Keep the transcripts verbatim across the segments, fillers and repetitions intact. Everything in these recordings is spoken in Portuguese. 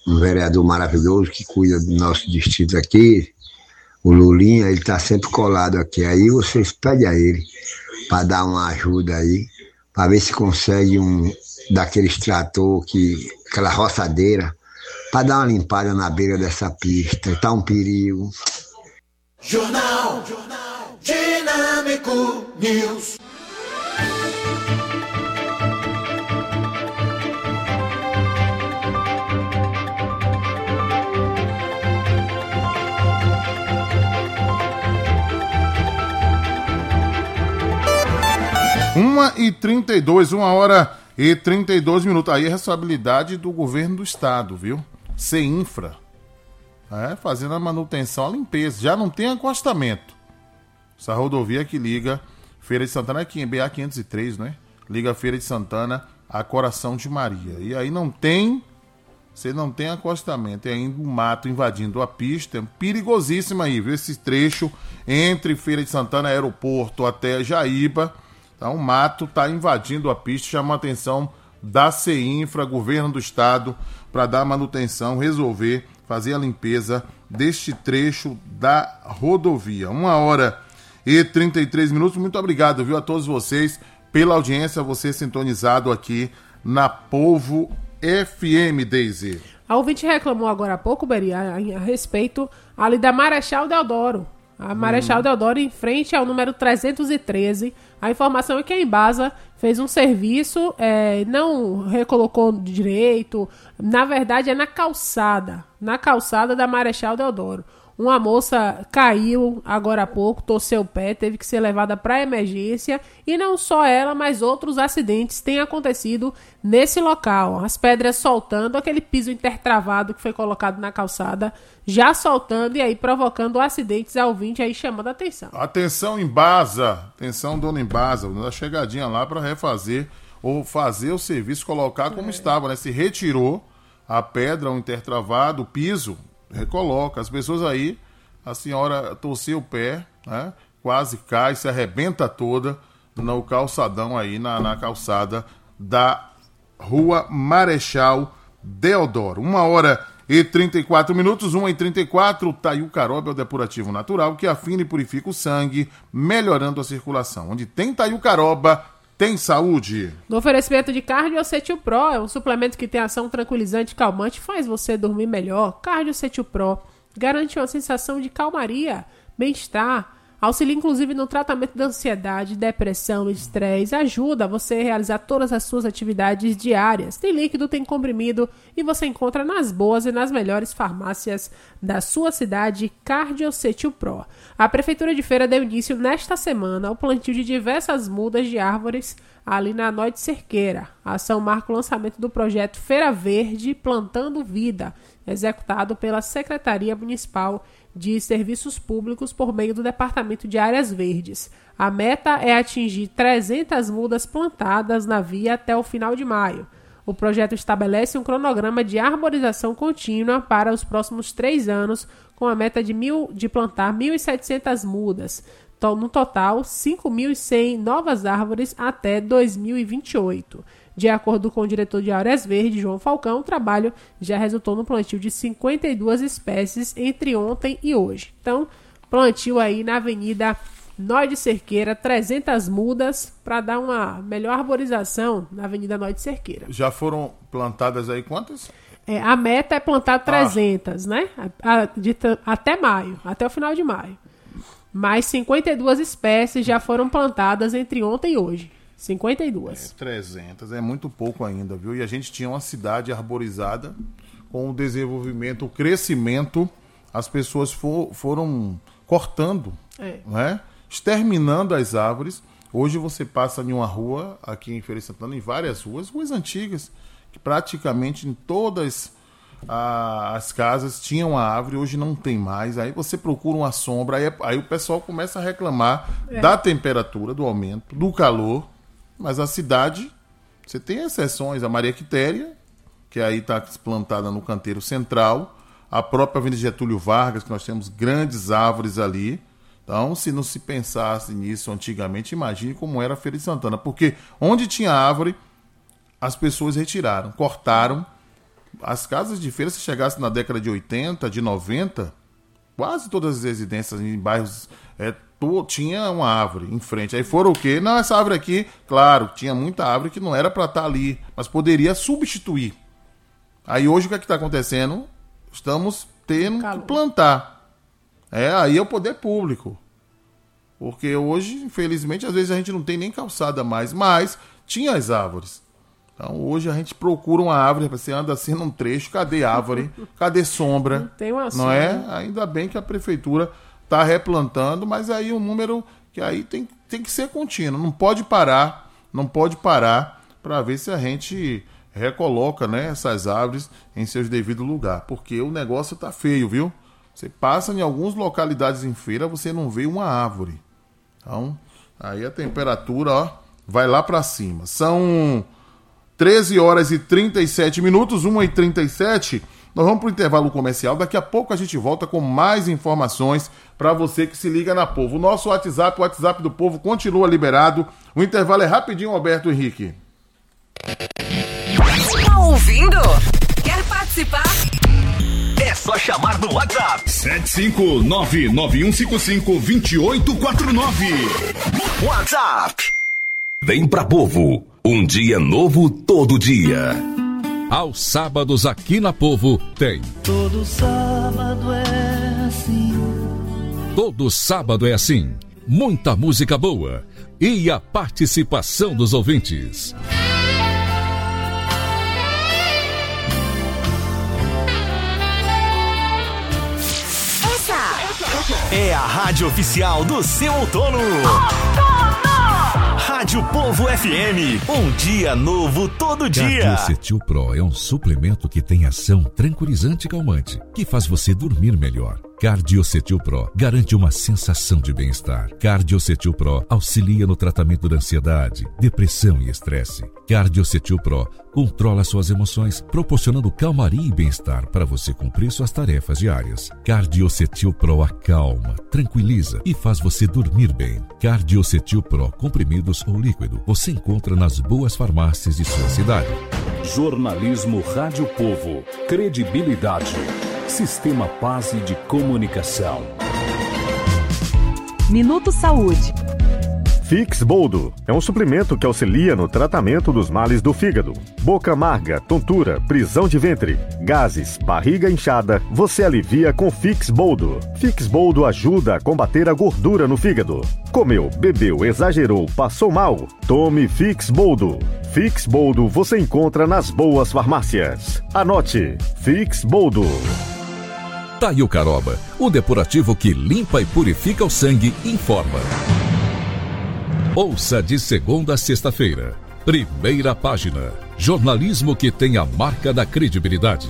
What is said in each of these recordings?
um vereador maravilhoso que cuida do nosso distrito aqui, o Lulinha, ele está sempre colado aqui. Aí vocês pedem a ele para dar uma ajuda aí, para ver se consegue um daqueles trator, que, aquela roçadeira, para dar uma limpada na beira dessa pista. Está um perigo. Jornal, Jornal Dinâmico News. uma e trinta e dois, uma hora e trinta e dois minutos. Aí é responsabilidade do governo do estado, viu? CEINFRA. É, fazendo a manutenção, a limpeza. Já não tem acostamento. Essa rodovia que liga Feira de Santana aqui em B A quinhentos e três, né? Liga Feira de Santana a Coração de Maria. E aí não tem, você não tem acostamento. É ainda um mato invadindo a pista. É perigosíssimo aí, viu? Esse trecho entre Feira de Santana, aeroporto até Jaíba. Então, o mato está invadindo a pista, chama a atenção da CEINFRA, governo do estado, para dar manutenção, resolver, fazer a limpeza deste trecho da rodovia. Uma hora e trinta e três minutos. Muito obrigado, viu, a todos vocês pela audiência, você sintonizado aqui na Povo F M, Deise. A ouvinte reclamou agora há pouco, Beri, a, a respeito ali da Marechal Deodoro. A Marechal hum. Deodoro em frente ao número trezentos e treze. A informação é que a Embasa fez um serviço, é, não recolocou direito. Na verdade é na calçada, na calçada da Marechal Deodoro. Uma moça caiu agora há pouco, torceu o pé, teve que ser levada para emergência. E não só ela, mas outros acidentes têm acontecido nesse local. As pedras soltando, aquele piso intertravado que foi colocado na calçada, já soltando e aí provocando acidentes ao ouvinte, aí chamando a atenção. Atenção, Embasa, atenção, dona Embasa, dá chegadinha lá para refazer ou fazer o serviço, colocar como é. estava, né? Se retirou a pedra, o intertravado, o piso, recoloca. As pessoas aí, a senhora torceu o pé, né? Quase cai, se arrebenta toda no calçadão aí, na, na calçada da Rua Marechal Deodoro. Uma hora e trinta e quatro minutos, uma e trinta e quatro. Taiucaroba é o depurativo natural que afina e purifica o sangue, melhorando a circulação. Onde tem Taiucaroba, tem saúde. No oferecimento de Cardiocetil Pro, é um suplemento que tem ação tranquilizante e calmante, faz você dormir melhor. Cardiocetil Pro garante uma sensação de calmaria, bem-estar, auxilia inclusive no tratamento da ansiedade, depressão, estresse, ajuda você a realizar todas as suas atividades diárias. Tem líquido, tem comprimido e você encontra nas boas e nas melhores farmácias da sua cidade. Cardiocetil Pro. A Prefeitura de Feira deu início nesta semana ao plantio de diversas mudas de árvores ali na Noite Cerqueira. A ação marca o lançamento do projeto Feira Verde Plantando Vida, executado pela Secretaria Municipal de Serviços Públicos por meio do Departamento de Áreas Verdes. A meta é atingir trezentas mudas plantadas na via até o final de maio. O projeto estabelece um cronograma de arborização contínua para os próximos três anos, com a meta de, mil, de plantar mil e setecentas mudas. No total, cinco mil e cem novas árvores até dois mil e vinte e oito. De acordo com o diretor de Áreas Verdes, João Falcão, o trabalho já resultou no plantio de cinquenta e duas espécies entre ontem e hoje. Então, plantio aí na Avenida Nó de Cerqueira, trezentas mudas para dar uma melhor arborização na Avenida Nó de Cerqueira. Já foram plantadas aí quantas? É, a meta é plantar trezentas, ah. né? A, a, de, até maio, até o final de maio. Mas cinquenta e duas espécies já foram plantadas entre ontem e hoje. cinquenta e duas. É, trezentas, é muito pouco ainda, viu? E a gente tinha uma cidade arborizada com o desenvolvimento, o crescimento, as pessoas for, foram cortando, é. né? Exterminando as árvores. Hoje você passa em uma rua, aqui em Feira de Santana, em várias ruas, ruas antigas, que praticamente em todas a, as casas tinham a árvore, hoje não tem mais. Aí você procura uma sombra, aí, aí o pessoal começa a reclamar é. da temperatura, do aumento, do calor. Mas a cidade, você tem exceções, a Maria Quitéria, que aí está plantada no canteiro central, a própria Avenida Getúlio Vargas, que nós temos grandes árvores ali. Então, se não se pensasse nisso antigamente, imagine como era a Feira de Santana. Porque onde tinha árvore, as pessoas retiraram, cortaram, As casas de feira, se chegasse na década de oitenta, de noventa, quase todas as residências em bairros é, to, tinha uma árvore em frente. Aí foram o quê? Não, essa árvore aqui, claro, tinha muita árvore que não era para estar ali, mas poderia substituir. Aí hoje o que é que está acontecendo? Estamos tendo Calma. que plantar. É, aí é o poder público. Porque hoje, infelizmente, às vezes a gente não tem nem calçada mais, mas tinha as árvores. Então hoje a gente procura uma árvore, você anda assim num trecho, cadê árvore? Cadê sombra? Não tem uma sombra. Não é? Ainda bem que a prefeitura está replantando, mas aí um número que aí tem, tem que ser contínuo, não pode parar, não pode parar para ver se a gente recoloca, né, essas árvores em seus devidos lugares, porque o negócio tá feio, viu? Você passa em algumas localidades em feira, você não vê uma árvore. Então, aí a temperatura, ó, vai lá para cima. São treze horas e trinta e sete minutos, uma e trinta e sete. Nós vamos para o intervalo comercial. Daqui a pouco a gente volta com mais informações para você que se liga na Povo. O nosso WhatsApp, o WhatsApp do Povo, continua liberado. O intervalo é rapidinho, Alberto Henrique. Tá ouvindo? Quer participar? É só chamar no WhatsApp. sete cinco nove nove um cinco cinco dois oito quatro nove. WhatsApp. Vem pra Povo. Um dia novo todo dia. Aos sábados aqui na Povo tem. Todo sábado é assim. Todo sábado é assim. Muita música boa. E a participação dos ouvintes. Essa é a rádio oficial do seu outono. Rádio Povo F M, um dia novo todo dia. Cardiocetil Pro é um suplemento que tem ação tranquilizante e calmante, que faz você dormir melhor. Cardiocetil Pro garante uma sensação de bem-estar. Cardiocetil Pro auxilia no tratamento da ansiedade, depressão e estresse. Cardiocetil Pro controla suas emoções, proporcionando calmaria e bem-estar para você cumprir suas tarefas diárias. Cardiocetil Pro acalma, tranquiliza e faz você dormir bem. Cardiocetil Pro, comprimidos ou líquido, você encontra nas boas farmácias de sua cidade. Jornalismo Rádio Povo. Credibilidade. Sistema Paz de Comunicação. Minuto Saúde. Fix Boldo é um suplemento que auxilia no tratamento dos males do fígado. Boca amarga, tontura, prisão de ventre, gases, barriga inchada, você alivia com Fix Boldo. Fix Boldo ajuda a combater a gordura no fígado. Comeu, bebeu, exagerou, passou mal? Tome Fix Boldo. Fix Boldo você encontra nas boas farmácias. Anote, Fix Boldo. Taio Caroba, o depurativo que limpa e purifica o sangue, informa. Ouça de segunda a sexta-feira. Primeira página. Jornalismo que tem a marca da credibilidade.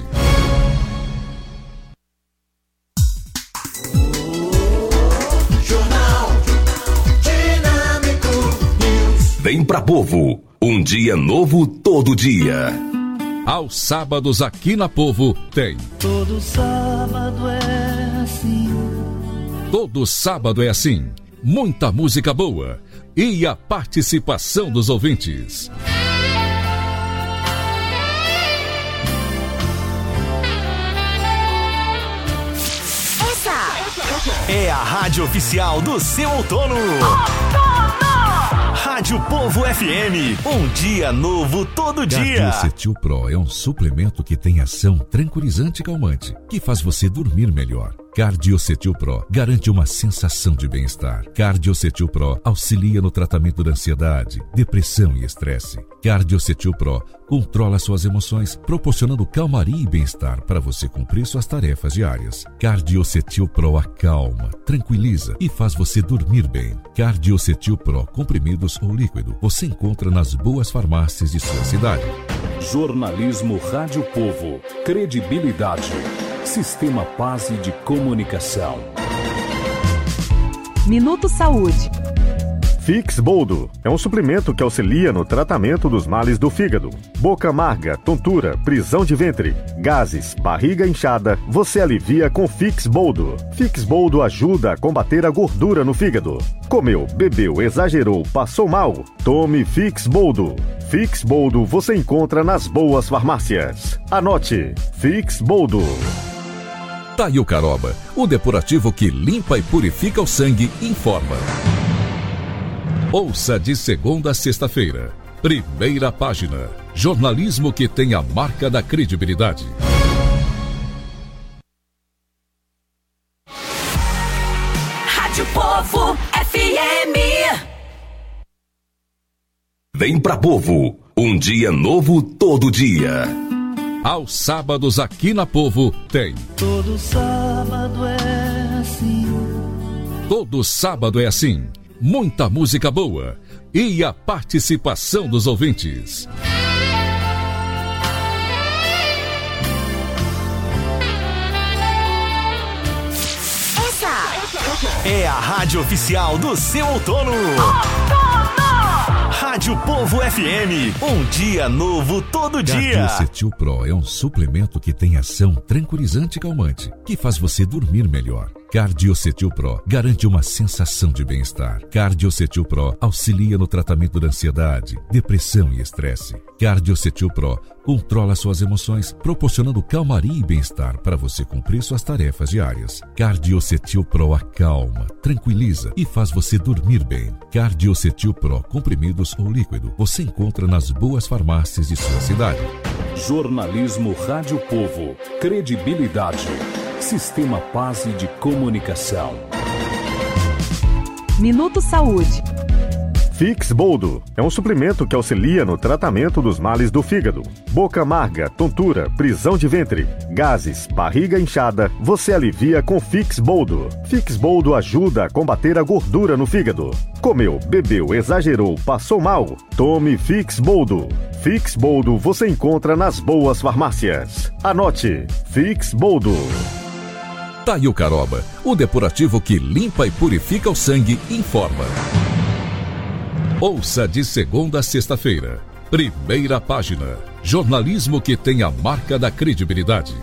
Jornal Dinâmico News. Vem pra Povo. Um dia novo todo dia. Aos sábados aqui na Povo tem. Todo sábado é assim. Todo sábado é assim. Muita música boa. E a participação dos ouvintes. Essa é a rádio oficial do seu outono. Rádio Povo F M, um dia novo todo dia. Cardiocetil Pro é um suplemento que tem ação tranquilizante e calmante, que faz você dormir melhor. Cardiocetil Pro garante uma sensação de bem-estar. Cardiocetil Pro auxilia no tratamento da ansiedade, depressão e estresse. Cardiocetil Pro controla suas emoções, proporcionando calmaria e bem-estar para você cumprir suas tarefas diárias. Cardiocetil Pro acalma, tranquiliza e faz você dormir bem. Cardiocetil Pro, comprimidos ou líquido, você encontra nas boas farmácias de sua cidade. Jornalismo Rádio Povo. Credibilidade. Sistema Paz de Comunicação. Minuto Saúde. Fix Boldo é um suplemento que auxilia no tratamento dos males do fígado. Boca amarga, tontura, prisão de ventre, gases, barriga inchada, você alivia com Fix Boldo. Fix Boldo ajuda a combater a gordura no fígado. Comeu, bebeu, exagerou, passou mal? Tome Fix Boldo. Fix Boldo você encontra nas boas farmácias. Anote, Fix Boldo. Taio Caroba, o depurativo que limpa e purifica o sangue, informa. Ouça de segunda a sexta-feira. Primeira página. Jornalismo que tem a marca da credibilidade. Rádio Povo F M. Vem pra Povo, um dia novo todo dia. Aos sábados aqui na Povo tem. Todo sábado é assim. Todo sábado é assim. Muita música boa e a participação dos ouvintes. Essa é a rádio oficial do seu outono. Rádio Povo F M, um dia novo todo dia. Cardiocetil Pro é um suplemento que tem ação tranquilizante e calmante, que faz você dormir melhor. Cardiocetil Pro garante uma sensação de bem-estar. Cardiocetil Pro auxilia no tratamento da ansiedade, depressão e estresse. Cardiocetil Pro controla suas emoções, proporcionando calmaria e bem-estar para você cumprir suas tarefas diárias. Cardiocetil Pro acalma, tranquiliza e faz você dormir bem. Cardiocetil Pro, comprimidos ou líquido, você encontra nas boas farmácias de sua cidade. Jornalismo Rádio Povo. Credibilidade. Sistema Paz de Comunicação. Minuto Saúde. Fix Boldo é um suplemento que auxilia no tratamento dos males do fígado. Boca amarga, tontura, prisão de ventre, gases, barriga inchada, você alivia com Fix Boldo. Fix Boldo ajuda a combater a gordura no fígado. Comeu, bebeu, exagerou, passou mal? Tome Fix Boldo. Fix Boldo você encontra nas boas farmácias. Anote, Fix Boldo. Taio Caroba, o depurativo que limpa e purifica o sangue, informa. Ouça de segunda a sexta-feira. Primeira página. Jornalismo que tem a marca da credibilidade.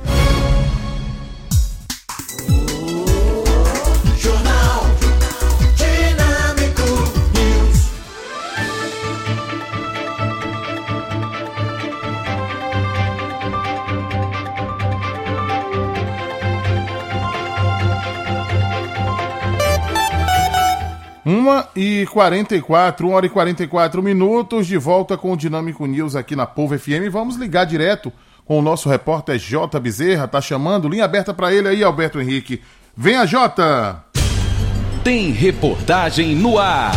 Jornal Dinâmico News. uma e quarenta e quatro, uma hora e quarenta e quatro minutos, de volta com o Dinâmico News aqui na Povo F M. Vamos ligar direto com o nosso repórter J. Bezerra, tá chamando, linha aberta para ele aí, Alberto Henrique. Venha, Jota! Tem reportagem no ar.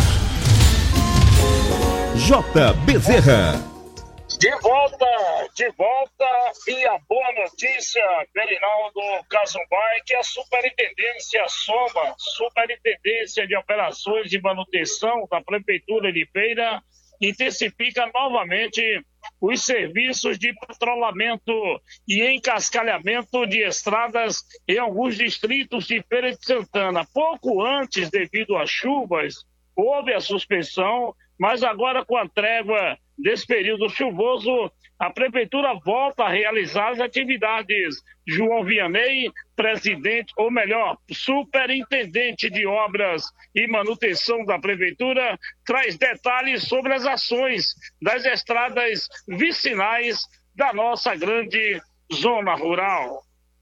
J. Bezerra. De volta, de volta, e a boa notícia, Berinaldo Casumbai, que a Superintendência Soma, Superintendência de Operações de Manutenção da Prefeitura de Feira, intensifica novamente os serviços de patrulhamento e encascalhamento de estradas em alguns distritos de Feira de Santana. Pouco antes, devido às chuvas, houve a suspensão, mas agora com a trégua desse período chuvoso, a Prefeitura volta a realizar as atividades. João Vianney, presidente, ou melhor, superintendente de obras e manutenção da Prefeitura, traz detalhes sobre as ações das estradas vicinais da nossa grande zona rural.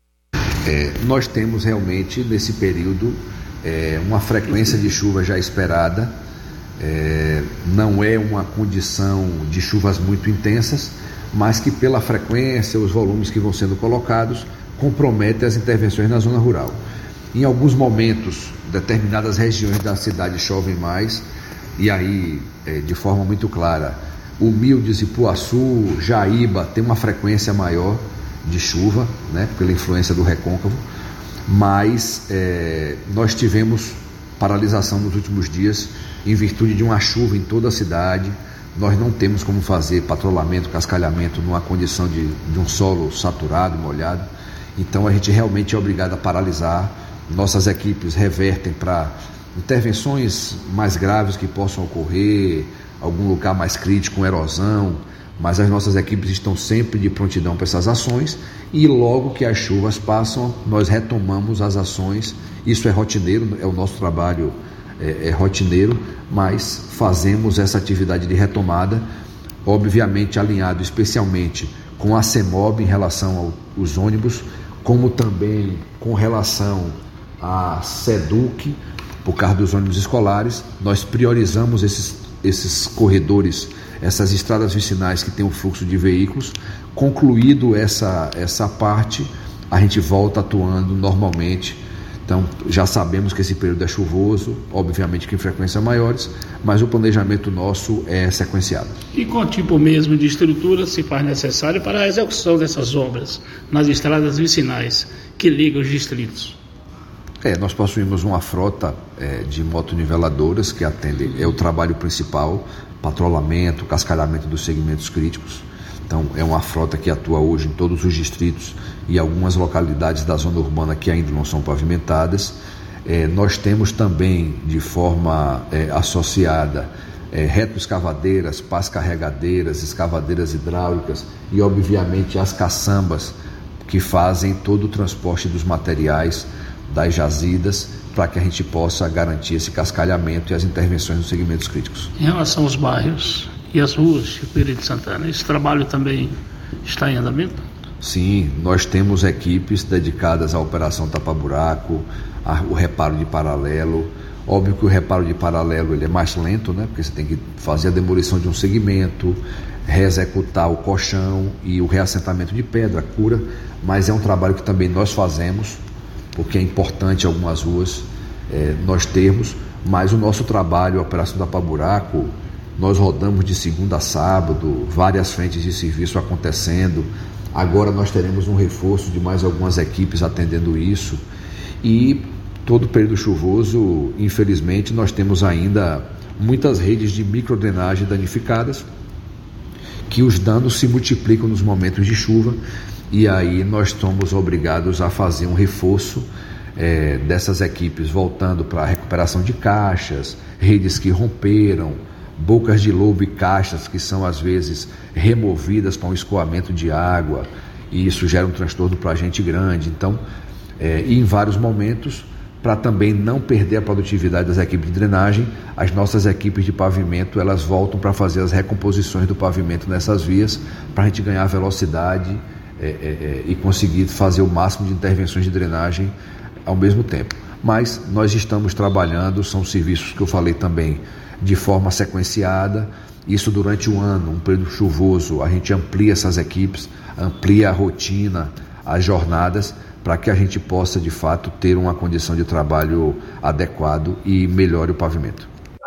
É, nós temos realmente, nesse período, é, uma frequência de chuva já esperada. É, não é uma condição de chuvas muito intensas, mas que pela frequência, os volumes que vão sendo colocados, comprometem as intervenções na zona rural. Em alguns momentos, determinadas regiões da cidade chovem mais, e aí, é, de forma muito clara, Humildes, Ipuaçu, Jaíba tem uma frequência maior de chuva, né, pela influência do recôncavo, mas é, nós tivemos paralisação nos últimos dias em virtude de uma chuva em toda a cidade. Nós não temos como fazer patrulhamento, cascalhamento numa condição de, de um solo saturado, molhado. Então a gente realmente é obrigado a paralisar. Nossas equipes revertem para intervenções mais graves que possam ocorrer, algum lugar mais crítico, com erosão, mas as nossas equipes estão sempre de prontidão para essas ações, e logo que as chuvas passam, nós retomamos as ações. Isso é rotineiro, é o nosso trabalho, é, é rotineiro, mas fazemos essa atividade de retomada obviamente alinhado especialmente com a CEMOB em relação aos ônibus, como também com relação à SEDUC, por causa dos ônibus escolares. Nós priorizamos esses, esses corredores, essas estradas vicinais que têm um fluxo de veículos. Concluído essa, essa parte, a gente volta atuando normalmente. Então, já sabemos que esse período é chuvoso, obviamente que em frequências maiores, mas o planejamento nosso é sequenciado. E qual tipo mesmo de estrutura se faz necessário para a execução dessas obras nas estradas vicinais que ligam os distritos? É, nós possuímos uma frota é, de motoniveladoras que atende, é o trabalho principal, patrulhamento, cascalhamento dos segmentos críticos. Então, é uma frota que atua hoje em todos os distritos e algumas localidades da zona urbana que ainda não são pavimentadas. É, nós temos também, de forma é, associada, é, retroescavadeiras, pás carregadeiras, escavadeiras hidráulicas e, obviamente, as caçambas que fazem todo o transporte dos materiais das jazidas para que a gente possa garantir esse cascalhamento e as intervenções nos segmentos críticos. Em relação aos bairros e as ruas de Feira de Santana, esse trabalho também está em andamento? Sim, nós temos equipes dedicadas à operação tapa-buraco, o reparo de paralelo. Óbvio que o reparo de paralelo ele é mais lento, né? Porque você tem que fazer a demolição de um segmento, reexecutar o colchão e o reassentamento de pedra, cura, mas é um trabalho que também nós fazemos, porque é importante algumas ruas é, nós termos, mas o nosso trabalho, a operação tapa-buraco, nós rodamos de segunda a sábado, várias frentes de serviço acontecendo. Agora nós teremos um reforço de mais algumas equipes atendendo isso. E todo período chuvoso, infelizmente, nós temos ainda muitas redes de microdrenagem danificadas, que os danos se multiplicam nos momentos de chuva, e aí nós somos obrigados a fazer um reforço é, dessas equipes, voltando para a recuperação de caixas, redes que romperam, bocas de lobo e caixas que são às vezes removidas para um escoamento de água, e isso gera um transtorno para a gente grande. Então, é, e em vários momentos, para também não perder a produtividade das equipes de drenagem, as nossas equipes de pavimento elas voltam para fazer as recomposições do pavimento nessas vias, para a gente ganhar velocidade é, é, é, e conseguir fazer o máximo de intervenções de drenagem ao mesmo tempo. Mas nós estamos trabalhando, são serviços que eu falei também, de forma sequenciada. Isso durante o ano, um período chuvoso, a gente amplia essas equipes, amplia a rotina, as jornadas, para que a gente possa de fato ter uma condição de trabalho adequado e melhore o pavimento.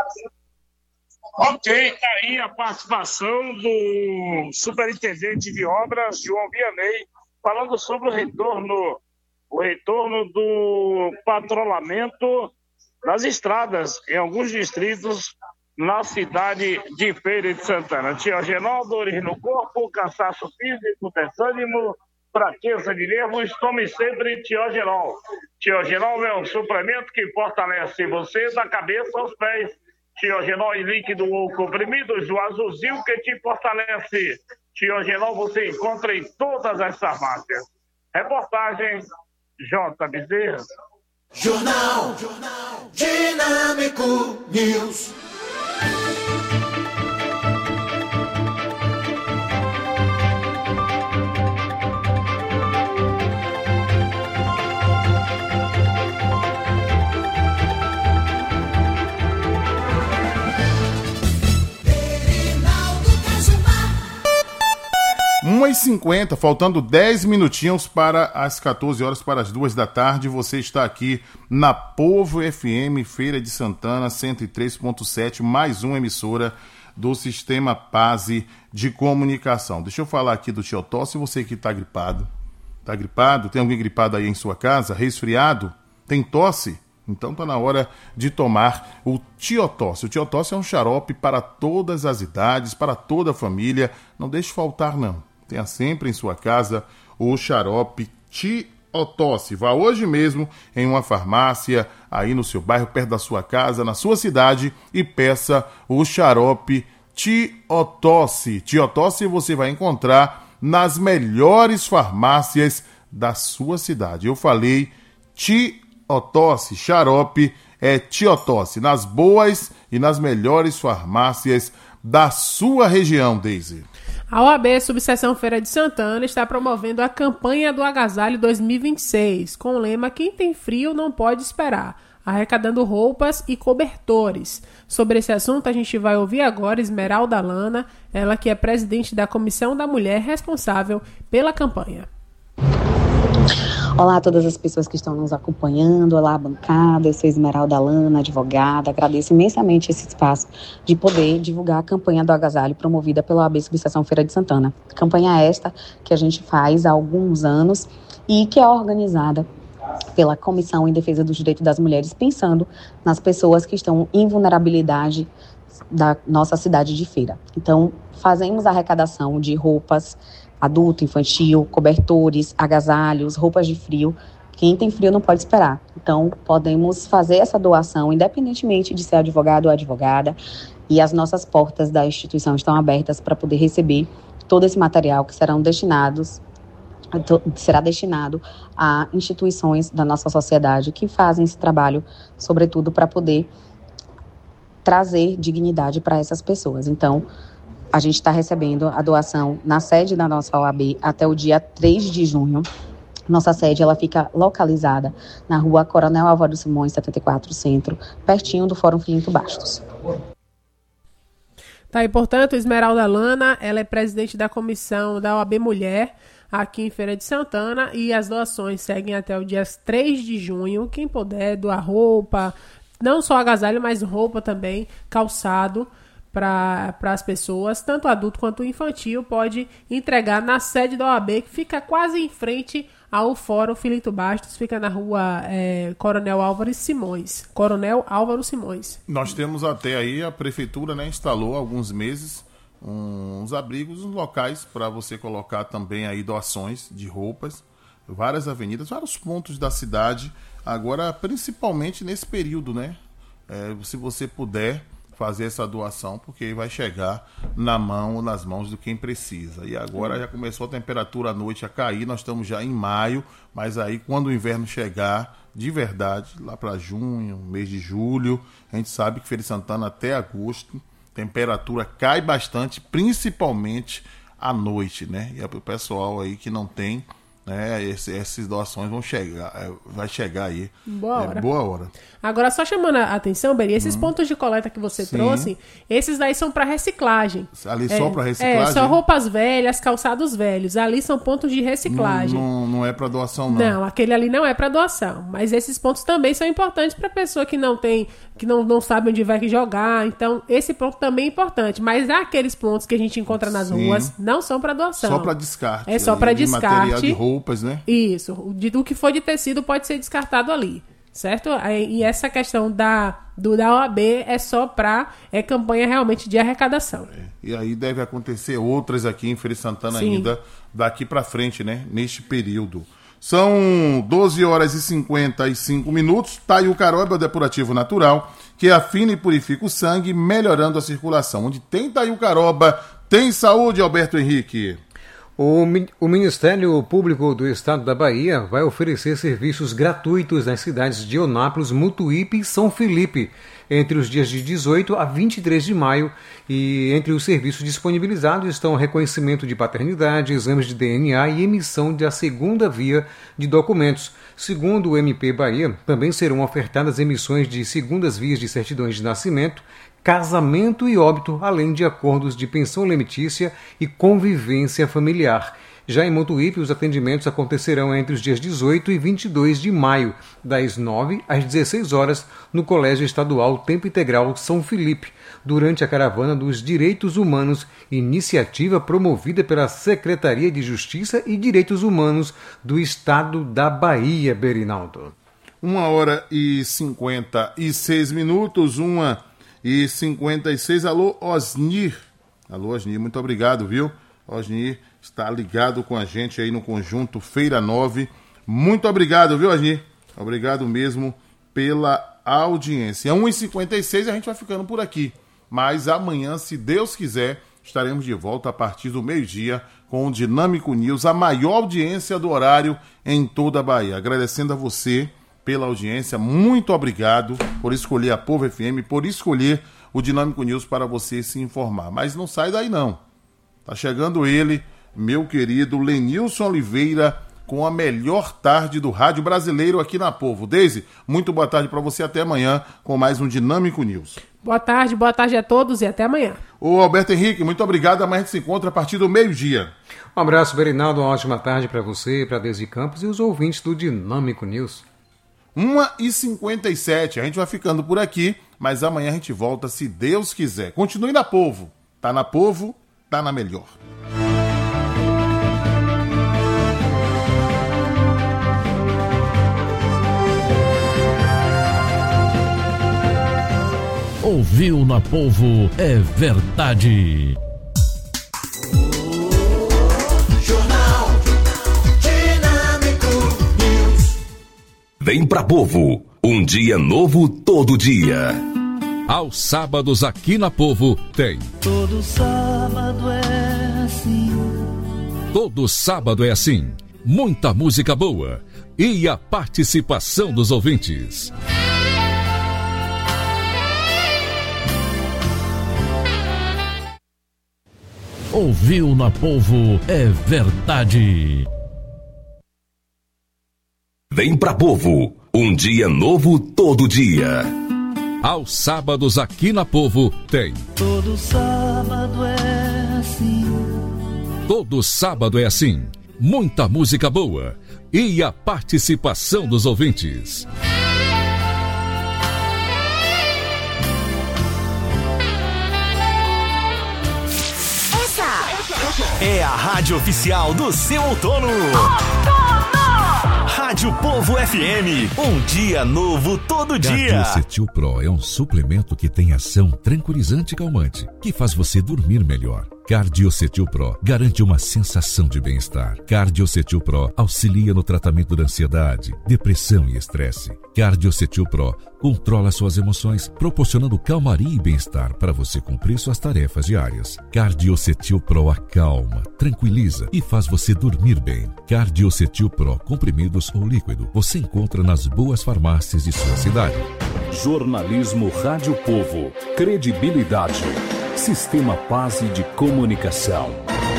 Ok, tá aí a participação do superintendente de obras, João Vianney, falando sobre o retorno, o retorno do patrulhamento das estradas em alguns distritos na cidade de Feira de Santana. Tia Genol, dores no corpo, cansaço físico, desânimo, fraqueza de nervos, tome sempre Tiogenol. Tiogenol é um suplemento que fortalece você da cabeça aos pés. Tiogenol em líquido ou comprimidos, do azulzinho que te fortalece. Tiogenol você encontra em todas as farmácias. Reportagem J. Bezerra. Jornal, Jornal Dinâmico News. uma e cinquenta, faltando dez minutinhos para as quatorze horas, para as duas da tarde. Você está aqui na Povo F M, Feira de Santana, cento e três ponto sete, mais uma emissora do Sistema Pase de Comunicação. Deixa eu falar aqui do Tiotosse, você que está gripado. Está gripado? Tem alguém gripado aí em sua casa? Resfriado? Tem tosse? Então está na hora de tomar o Tiotosse. O Tiotosse é um xarope para todas as idades, para toda a família. Não deixe faltar, não. Tenha sempre em sua casa o xarope Tiotosse. Vá hoje mesmo em uma farmácia, aí no seu bairro, perto da sua casa, na sua cidade, e peça o xarope Tiotosse. Tiotosse você vai encontrar nas melhores farmácias da sua cidade. Eu falei Tiotosse, xarope é Tiotosse, nas boas e nas melhores farmácias da sua região, Deise. A O A B Subseção Feira de Santana está promovendo a campanha do Agasalho dois mil e vinte e seis, com o lema "Quem tem frio não pode esperar", arrecadando roupas e cobertores. Sobre esse assunto, a gente vai ouvir agora Esmeralda Lana, ela que é presidente da Comissão da Mulher responsável pela campanha. Olá a todas as pessoas que estão nos acompanhando, olá a bancada, eu sou Esmeralda Lana, advogada, agradeço imensamente esse espaço de poder divulgar a campanha do agasalho promovida pela O A B Subseção Feira de Santana. Campanha esta que a gente faz há alguns anos e que é organizada pela Comissão em Defesa dos Direitos das Mulheres, pensando nas pessoas que estão em vulnerabilidade da nossa cidade de Feira. Então, fazemos a arrecadação de roupas adulto, infantil, cobertores, agasalhos, roupas de frio. Quem tem frio não pode esperar. Então, podemos fazer essa doação, independentemente de ser advogado ou advogada, e as nossas portas da instituição estão abertas para poder receber todo esse material que serão destinados, será destinado a instituições da nossa sociedade que fazem esse trabalho, sobretudo para poder trazer dignidade para essas pessoas. Então, a gente está recebendo a doação na sede da nossa O A B até o dia três de junho. Nossa sede ela fica localizada na rua Coronel Álvaro Simões, setenta e quatro, Centro, pertinho do Fórum Filinto Bastos. Tá, e portanto, Esmeralda Lana, ela é presidente da comissão da O A B Mulher aqui em Feira de Santana, e as doações seguem até o dia três de junho. Quem puder doar roupa, não só agasalho, mas roupa também, calçado, para as pessoas, tanto adulto quanto infantil, pode entregar na sede da O A B, que fica quase em frente ao Fórum Filinto Bastos, fica na rua é, Coronel Álvaro Simões. Coronel Álvaro Simões. Nós temos até aí, a prefeitura, né, instalou há alguns meses uns abrigos, uns locais para você colocar também aí doações de roupas, várias avenidas, vários pontos da cidade, agora principalmente nesse período, né? É, se você puder fazer essa doação, porque vai chegar na mão, nas mãos de quem precisa. E agora já começou a temperatura à noite a cair, nós estamos já em maio, mas aí quando o inverno chegar, de verdade, lá para junho, mês de julho, a gente sabe que Feira de Santana até agosto, temperatura cai bastante, principalmente à noite, né? E é pro pessoal aí que não tem, né, esse, essas doações vão chegar, vai chegar aí. Boa hora. É, boa hora. Agora, só chamando a atenção, Beri, esses hum. pontos de coleta que você Sim. trouxe, esses daí são para reciclagem. Ali é, só para reciclagem? É, só roupas velhas, calçados velhos. Ali são pontos de reciclagem. Não, não, não é para doação, não. Não, aquele ali não é para doação. Mas esses pontos também são importantes para a pessoa que não tem, que não, não sabe onde vai jogar. Então, esse ponto também é importante. Mas aqueles pontos que a gente encontra nas Sim. ruas não são para doação. Só para descarte. É só para descarte. Material de roupas, né? Isso. De, do que for de tecido pode ser descartado ali. Certo? E essa questão da, do, da O A B é só para é campanha realmente de arrecadação. É. E aí deve acontecer outras aqui em Feira de Santana Sim. ainda daqui para frente, né? Neste período. São doze horas e cinquenta e cinco minutos. Taiucaroba é o depurativo natural que afina e purifica o sangue, melhorando a circulação. Onde tem Taiucaroba, tem saúde, Alberto Henrique. O, o Ministério Público do Estado da Bahia vai oferecer serviços gratuitos nas cidades de Eunápolis, Mutuípe e São Felipe, entre os dias de dezoito a vinte e três de maio, e entre os serviços disponibilizados estão reconhecimento de paternidade, exames de D N A e emissão da segunda via de documentos. Segundo o M P Bahia, também serão ofertadas emissões de segundas vias de certidões de nascimento, casamento e óbito, além de acordos de pensão alimentícia e convivência familiar. Já em Mutuípe, os atendimentos acontecerão entre os dias dezoito e vinte e dois de maio, das nove às dezesseis horas, no Colégio Estadual Tempo Integral São Felipe, durante a Caravana dos Direitos Humanos, iniciativa promovida pela Secretaria de Justiça e Direitos Humanos do Estado da Bahia, Berinaldo. Uma hora e cinquenta e seis minutos, uma e cinquenta e seis. Alô, Osnir. Alô, Osnir, muito obrigado, viu? Osnir está ligado com a gente aí no Conjunto Feira nove. Muito obrigado, viu, Osnir? Obrigado mesmo pela audiência. uma e cinquenta e seis, a gente vai ficando por aqui. Mas amanhã, se Deus quiser, estaremos de volta a partir do meio-dia com o Dinâmico News, a maior audiência do horário em toda a Bahia. Agradecendo a você pela audiência, muito obrigado por escolher a Povo F M, por escolher o Dinâmico News para você se informar. Mas não sai daí não. Tá chegando ele, meu querido Lenilson Oliveira, com a melhor tarde do rádio brasileiro aqui na Povo. Deise, muito boa tarde para você, até amanhã com mais um Dinâmico News. Boa tarde, boa tarde a todos e até amanhã. Ô Alberto Henrique, muito obrigado, amanhã a gente se encontra a partir do meio-dia. Um abraço, Berinaldo, uma ótima tarde para você, para Deise Campos e os ouvintes do Dinâmico News. uma e cinquenta e sete, a gente vai ficando por aqui, mas amanhã a gente volta se Deus quiser. Continue na Povo, tá na Povo, tá na melhor. Ouviu na Povo é verdade. Jornal Dinâmico News. Vem pra Povo, um dia novo todo dia. Aos sábados aqui na Povo tem. Todo sábado é assim. Todo sábado é assim. Muita música boa e a participação dos ouvintes. Ouviu na Povo é verdade. Vem pra Povo, um dia novo todo dia. Aos sábados aqui na Povo tem. Todo sábado é assim. Todo sábado é assim. Muita música boa e a participação dos ouvintes. É a rádio oficial do seu outono. Rádio Povo F M, um dia novo todo dia. Cardiocetil Pro é um suplemento que tem ação tranquilizante e calmante, que faz você dormir melhor. Cardiocetil Pro garante uma sensação de bem-estar. Cardiocetil Pro auxilia no tratamento da ansiedade, depressão e estresse. Cardiocetil Pro controla suas emoções, proporcionando calmaria e bem-estar para você cumprir suas tarefas diárias. Cardiocetil Pro acalma, tranquiliza e faz você dormir bem. Cardiocetil Pro, comprimidos ou líquido, você encontra nas boas farmácias de sua cidade. Jornalismo Rádio Povo. Credibilidade. Sistema Paz de Comunicação.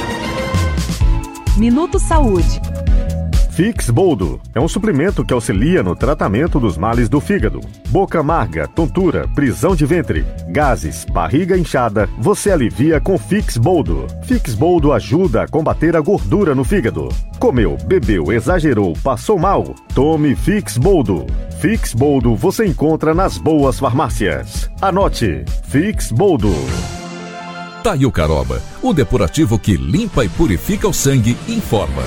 Minuto Saúde. Fix Boldo é um suplemento que auxilia no tratamento dos males do fígado. Boca amarga, tontura, prisão de ventre, gases, barriga inchada, você alivia com Fix Boldo. Fix Boldo ajuda a combater a gordura no fígado. Comeu, bebeu, exagerou, passou mal? Tome Fix Boldo. Fix Boldo você encontra nas boas farmácias. Anote, Fix Boldo. Taio Caroba, o depurativo que limpa e purifica o sangue, informa.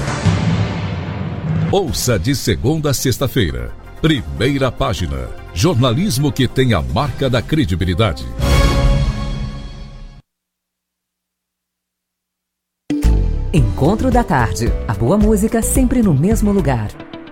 Ouça de segunda a sexta-feira. Primeira página. Jornalismo que tem a marca da credibilidade. Encontro da tarde. A boa música sempre no mesmo lugar.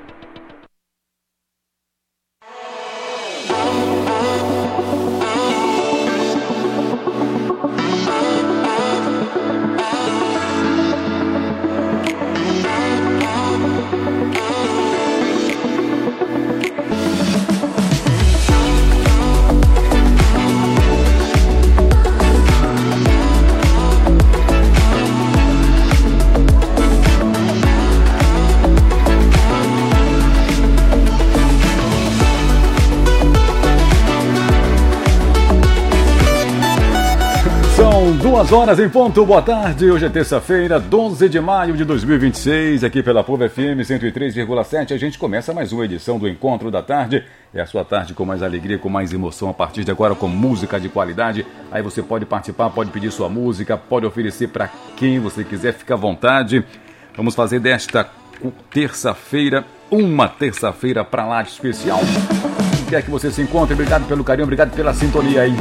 Duas horas em ponto, boa tarde, hoje é terça-feira, doze de maio de dois mil e vinte e seis, aqui pela Povo F M cento e três vírgula sete, a gente começa mais uma edição do Encontro da Tarde, é a sua tarde com mais alegria, com mais emoção, a partir de agora com música de qualidade, aí você pode participar, pode pedir sua música, pode oferecer para quem você quiser, fica à vontade, vamos fazer desta terça-feira, uma terça-feira pra lá de especial, quer que você se encontre, obrigado pelo carinho, obrigado pela sintonia aí.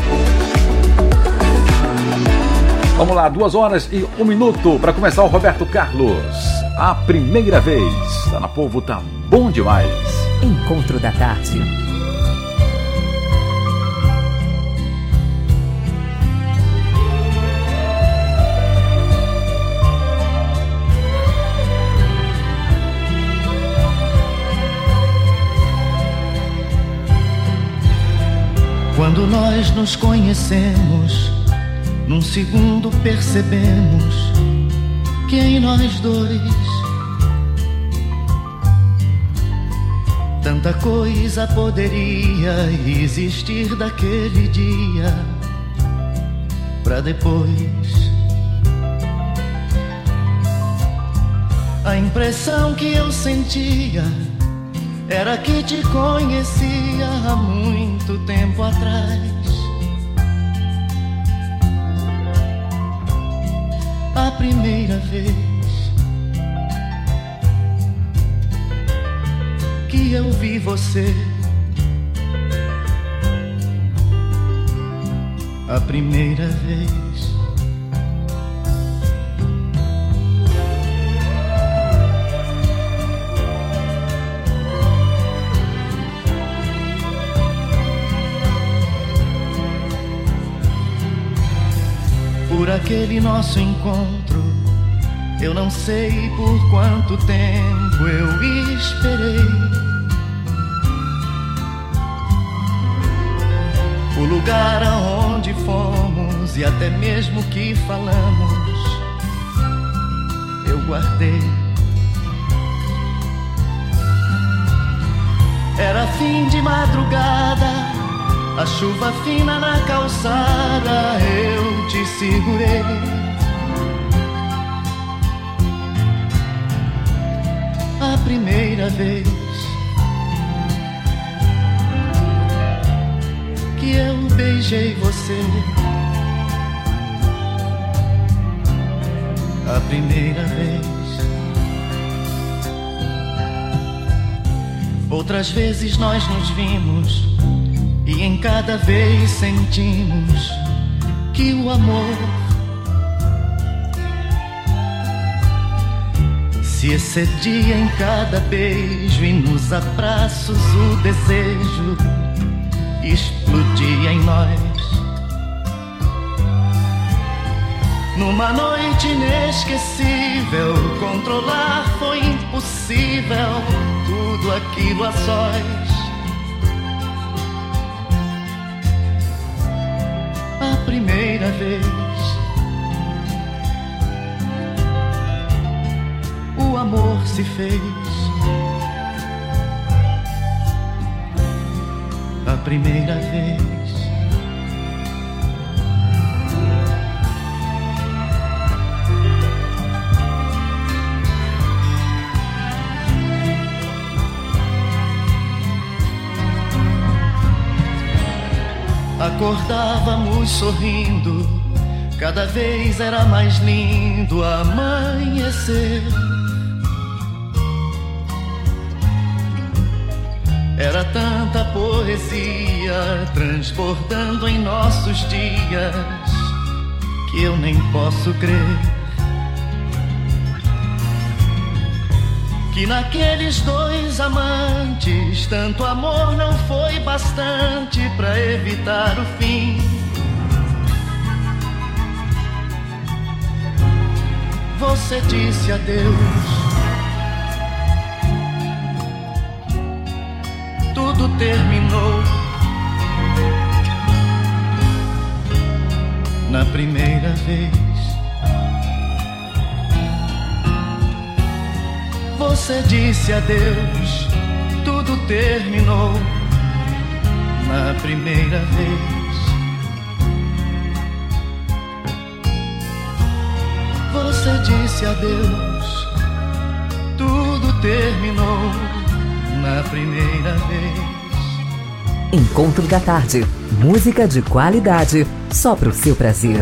Vamos lá, duas horas e um minuto para começar o Roberto Carlos. A primeira vez. Tá na Povo, tá bom demais. Encontro da tarde. Quando nós nos conhecemos, num segundo percebemos que em nós dois tanta coisa poderia existir daquele dia pra depois. A impressão que eu sentia era que te conhecia há muito tempo atrás. A primeira vez que eu vi você, a primeira vez. Por aquele nosso encontro, eu não sei por quanto tempo eu esperei. O lugar aonde fomos e até mesmo que falamos, eu guardei. Era fim de madrugada, a chuva fina na calçada, eu te segurei. A primeira vez que eu beijei você, a primeira vez. Outras vezes nós nos vimos e em cada vez sentimos que o amor se excedia em cada beijo e nos abraços o desejo explodia em nós. Numa noite inesquecível, controlar foi impossível, tudo aquilo a sós. A primeira vez o amor se fez. A primeira vez acordávamos sorrindo, cada vez era mais lindo amanhecer. Era tanta poesia transbordando em nossos dias que eu nem posso crer que naqueles dois amantes tanto amor não foi bastante pra evitar o fim. Você disse adeus, tudo terminou na primeira vez. Você disse adeus, tudo terminou na primeira vez. Você disse adeus, tudo terminou na primeira vez. Encontro da Tarde. Música de qualidade, só pro seu prazer.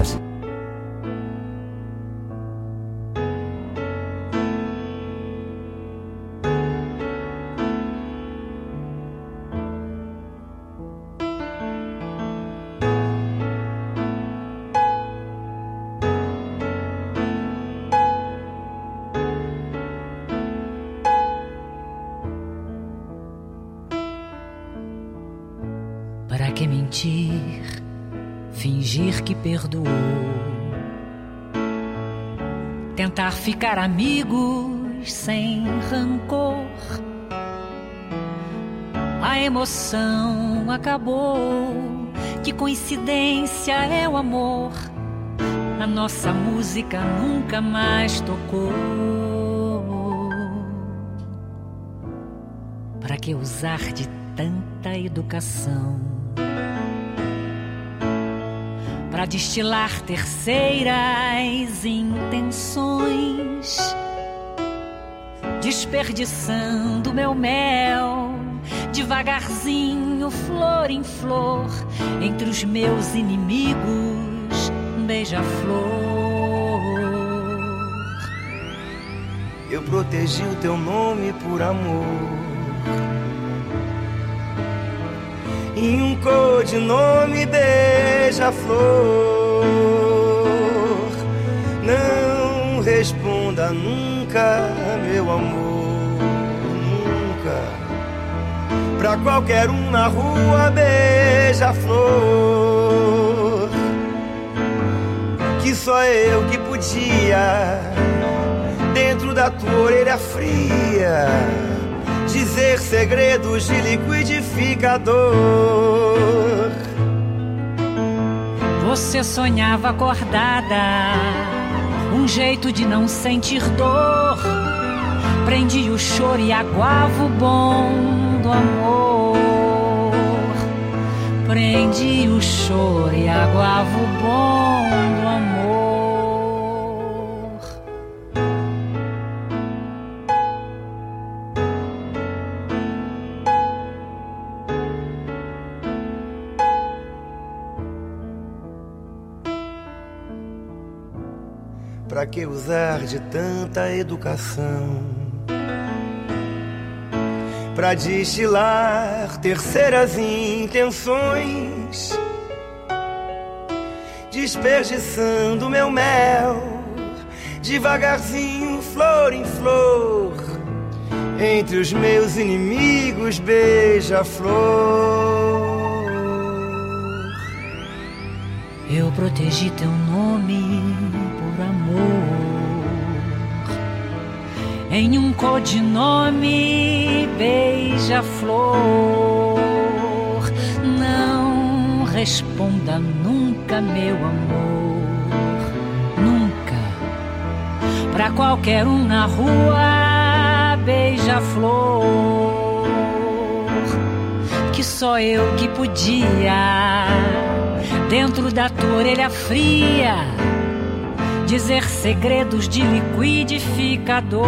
Para que mentir, fingir que perdoou, tentar ficar amigos sem rancor. A emoção acabou, Que coincidência é o amor. A nossa música nunca mais tocou. Pra que usar de tanta educação? Pra destilar terceiras intenções, desperdiçando meu mel, devagarzinho, flor em flor, entre os meus inimigos, beija-flor. Eu protegi o teu nome por amor, em um codinome beija-flor. Não responda nunca, meu amor, nunca, pra qualquer um na rua beija-flor. Que só eu que podia, dentro da tua orelha fria, dizer segredos de liquidificador. Você sonhava acordada, um jeito de não sentir dor. Prendi o choro e aguava o bom do amor. Prendi o choro e aguava o bom do amor. Pra que usar de tanta educação? Pra destilar terceiras intenções, desperdiçando meu mel, devagarzinho, flor em flor, entre os meus inimigos, beija-flor. Eu protegi teu nome por amor, em um codinome beija-flor. Não responda nunca, meu amor, nunca, pra qualquer um na rua beija-flor. Que só eu que podia, dentro da tua orelha fria, dizer segredos de liquidificador.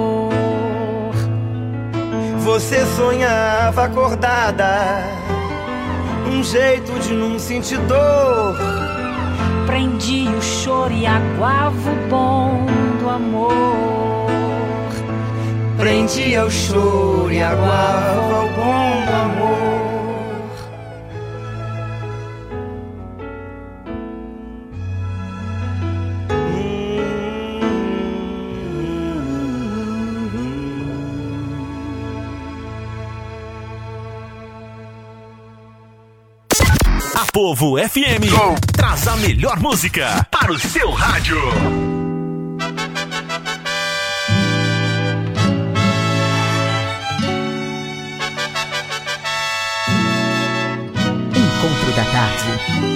Você sonhava acordada, um jeito de não sentir dor. Prendi o choro e aguava o bom do amor. Prendia o choro e aguava o bom do amor. A Povo F M traz a melhor música para o seu rádio. Encontro da Tarde.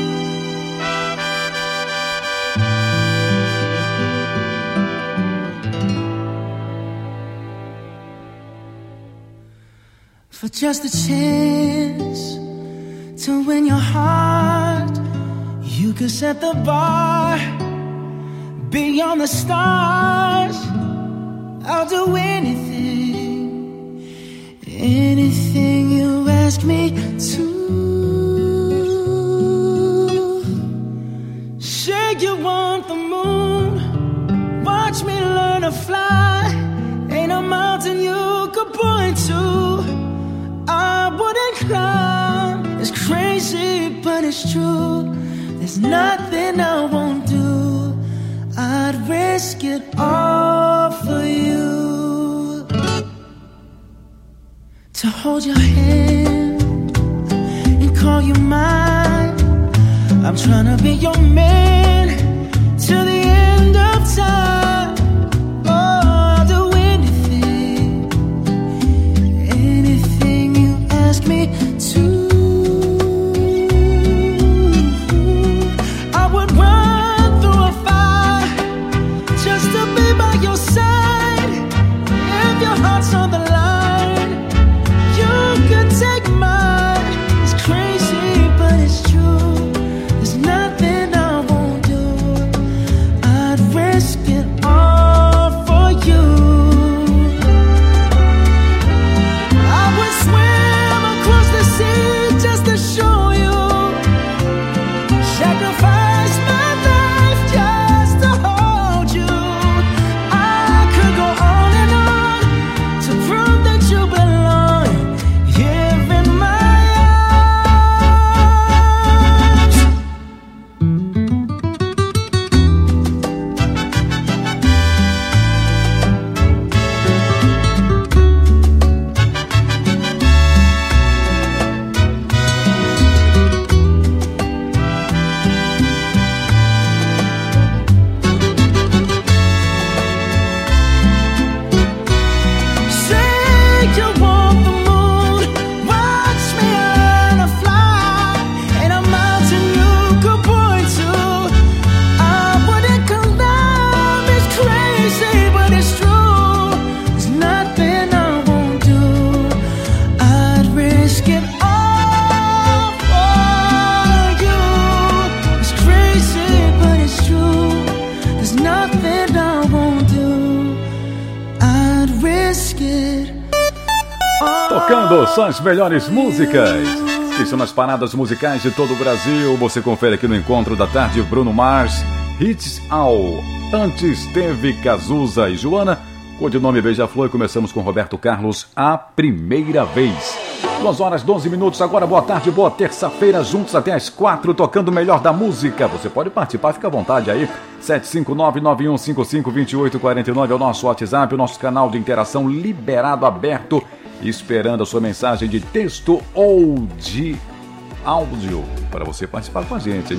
For just a chance to win your heart, you could set the bar beyond the stars. I'll do anything, anything you ask me to. Say you want the moon, watch me learn to fly. Ain't a mountain you could point to I wouldn't climb. It's crazy, but it's true. There's nothing I won't do. I'd risk it all for you. To hold your hand and call you mine. I'm trying to be your man till the end of time. Oh, I'll do anything, anything you ask me to. tocando só as melhores músicas que são nas paradas musicais de todo o Brasil. Você confere aqui no Encontro da Tarde. Bruno Mars, Hits All. Antes teve Cazuza e Joana, codinome Beija-Flor. E começamos com Roberto Carlos, A Primeira Vez. duas horas, doze minutos. Agora, boa tarde, boa terça-feira. Juntos até as quatro, tocando o melhor da música. Você pode participar, fica à vontade aí. sete cinco nove, nove um cinco cinco, dois oito quatro nove é o nosso WhatsApp, o nosso canal de interação liberado, aberto, esperando a sua mensagem de texto ou de áudio para você participar com a gente, hein?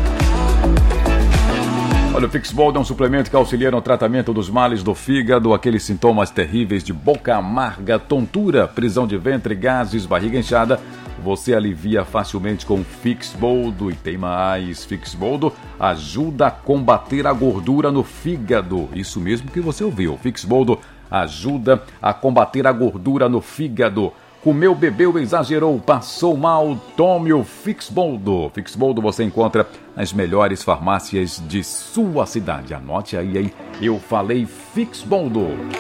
Olha, o Fixbold é um suplemento que auxilia no tratamento dos males do fígado, aqueles sintomas terríveis de boca amarga, tontura, prisão de ventre, gases, barriga inchada. Você alivia facilmente com Fixbold. E tem mais, Fixbold ajuda a combater a gordura no fígado. Isso mesmo que você ouviu, Fixbold ajuda a combater a gordura no fígado. Comeu, bebeu, exagerou, passou mal, tome o Fixbold. Fixbold você encontra nas melhores farmácias de sua cidade. Anote aí, hein? Eu falei Fixbold.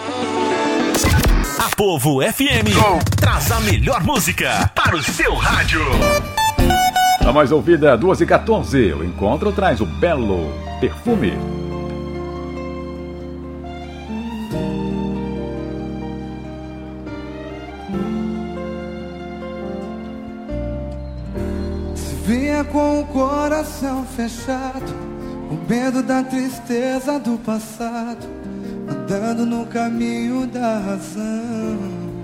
A Povo F M traz a melhor música para o seu rádio. A mais ouvida, duas e quatorze. O encontro traz o Belo Perfume. Vinha com o coração fechado, com medo da tristeza do passado, andando no caminho da razão.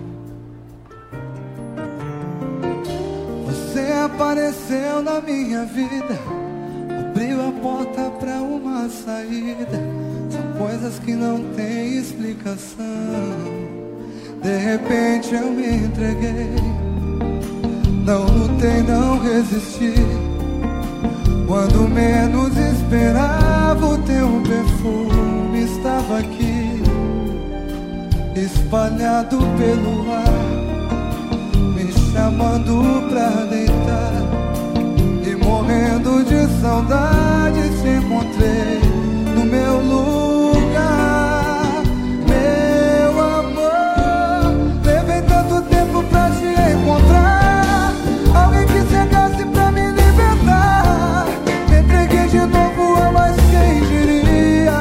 Você apareceu na minha vida, abriu a porta pra uma saída. São coisas que não têm explicação. De repente eu me entreguei, não lutei, não resisti. Quando menos esperava, o teu perfume estava aqui, espalhado pelo ar, me chamando pra deitar. E morrendo de saudade, te encontrei no meu lugar. Meu amor, levei tanto tempo pra te encontrar. Alguém que chegasse pra me libertar. Me entreguei de novo, a mais quem diria.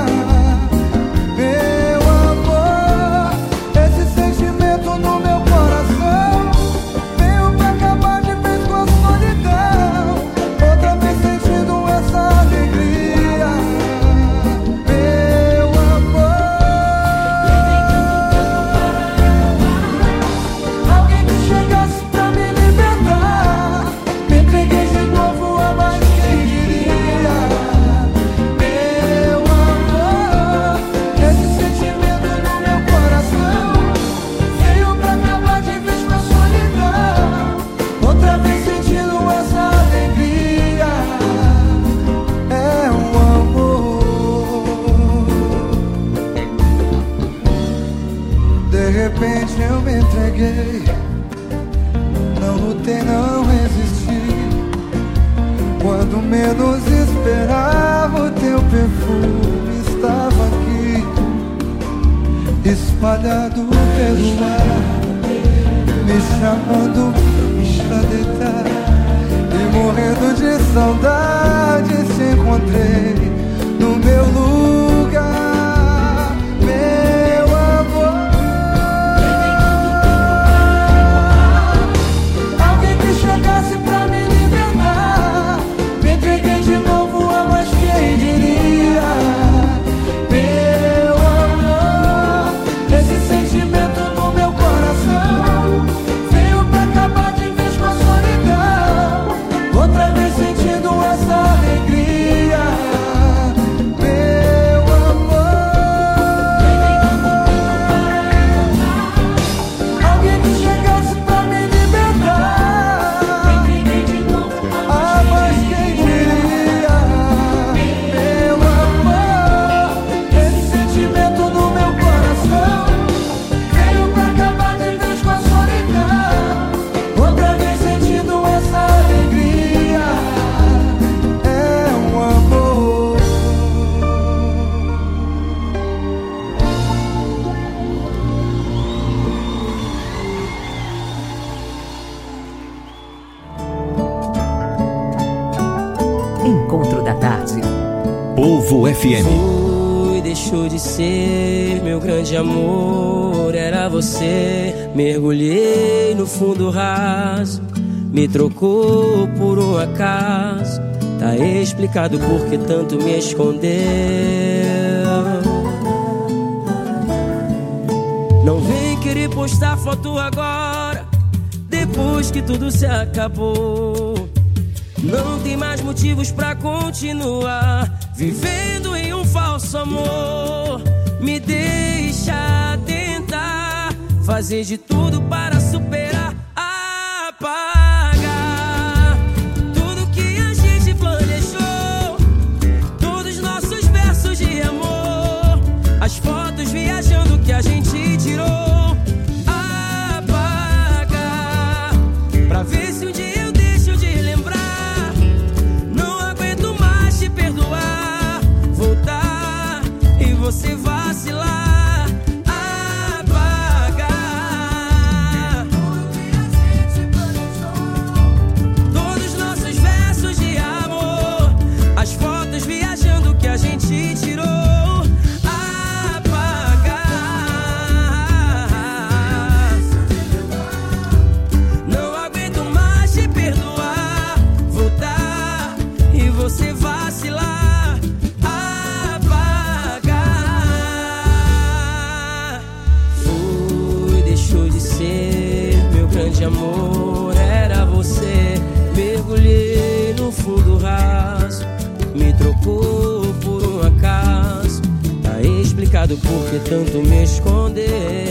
Meu amor, esse sentimento no meu coração veio pra acabar de vez com a solidão. Outra vez sentindo essa alegria. Meu amor, alguém que chegasse pra me libertar. Me entreguei de novo, a mais quem diria. Meu amor, esse sentimento no meu coração veio pra acabar de vez com a solidão. Outra vez sentindo essa alegria. É o amor. De repente eu me entreguei, não lutei, não resisti. Quando menos esperava, o teu perfume estava aqui, espalhado pelo ar, me chamando pra deitar. E morrendo de saudade, te encontrei no meu lugar. Meu amor, alguém que chegasse pra me libertar. Me entreguei de novo, a mais quem diria. Meu amor, esse sentimento no meu coração veio pra acabar de vez com a solidão. Outra vez sentindo essa alegria. da tarde. Povo F M. Foi, deixou de ser meu grande amor, era você. Mergulhei no fundo raso, me trocou por um acaso. Tá explicado por que tanto me escondeu. Não vem querer postar foto agora, depois que tudo se acabou. Não tem mais motivos pra continuar vivendo em um falso amor. Me deixa tentar fazer de tudo para superar, apagar tudo que a gente planejou, todos os nossos versos de amor, as fotos viajando que a gente tirou, apagar pra ver se um dia eu deixo de lembrar. Não aguento mais te perdoar, voltar e você vacilar, apagar todos os nossos versos de amor, as fotos viajando que a gente tirou, apagar. Não aguento mais te perdoar, voltar e você vacilar, apagar. Foi, deixou de ser meu grande amor, era você. Mergulhei no fundo raso, me trocou por um acaso. Tá explicado por que tanto me escondeu.